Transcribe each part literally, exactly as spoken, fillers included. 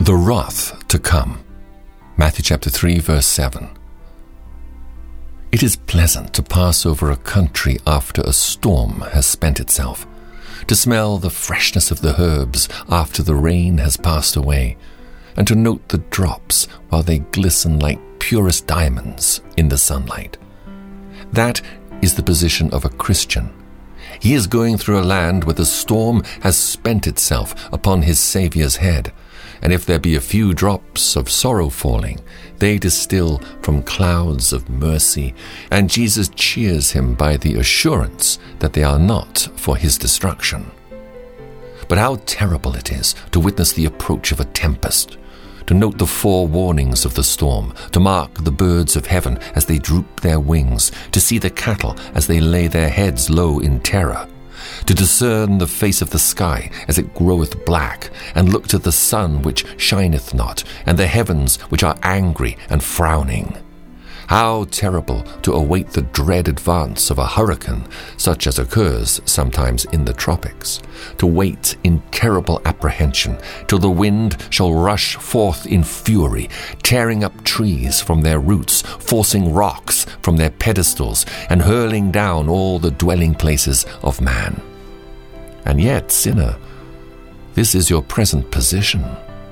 The wrath to come. Matthew chapter three, verse seven. It is pleasant to pass over a country after a storm has spent itself, to smell the freshness of the herbs after the rain has passed away, and to note the drops while they glisten like purest diamonds in the sunlight. That is the position of a Christian. He is going through a land where the storm has spent itself upon his Saviour's head, and if there be a few drops of sorrow falling, they distill from clouds of mercy, and Jesus cheers him by the assurance that they are not for his destruction. But how terrible it is to witness the approach of a tempest, to note the forewarnings of the storm, to mark the birds of heaven as they droop their wings, to see the cattle as they lay their heads low in terror, to discern the face of the sky as it groweth black, and look to the sun which shineth not, and the heavens which are angry and frowning. How terrible to await the dread advance of a hurricane, such as occurs sometimes in the tropics, to wait in terrible apprehension till the wind shall rush forth in fury, tearing up trees from their roots, forcing rocks from their pedestals, and hurling down all the dwelling places of man. And yet, sinner, this is your present position.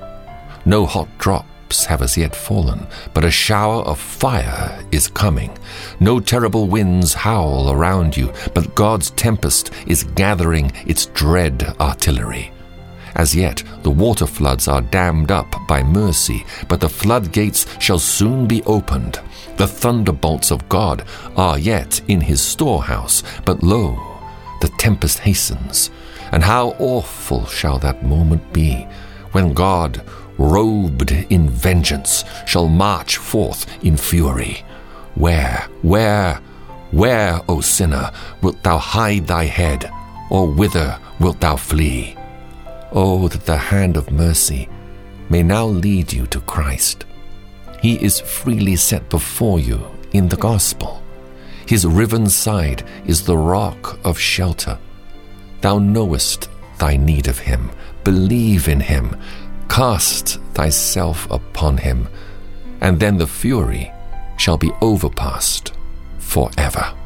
No hot drop have as yet fallen, but a shower of fire is coming. No terrible winds howl around you, but God's tempest is gathering its dread artillery. As yet, the water floods are dammed up by mercy, but the floodgates shall soon be opened. The thunderbolts of God are yet in his storehouse, but lo, the tempest hastens. And how awful shall that moment be, when God, robed in vengeance, shall march forth in fury. Where, where, where, O sinner, wilt thou hide thy head, or whither wilt thou flee? Oh, that the hand of mercy may now lead you to Christ. He is freely set before you in the gospel. His riven side is the rock of shelter. Thou knowest thy need of him. Believe in him. Cast thyself upon him, and then the fury shall be overpast forever.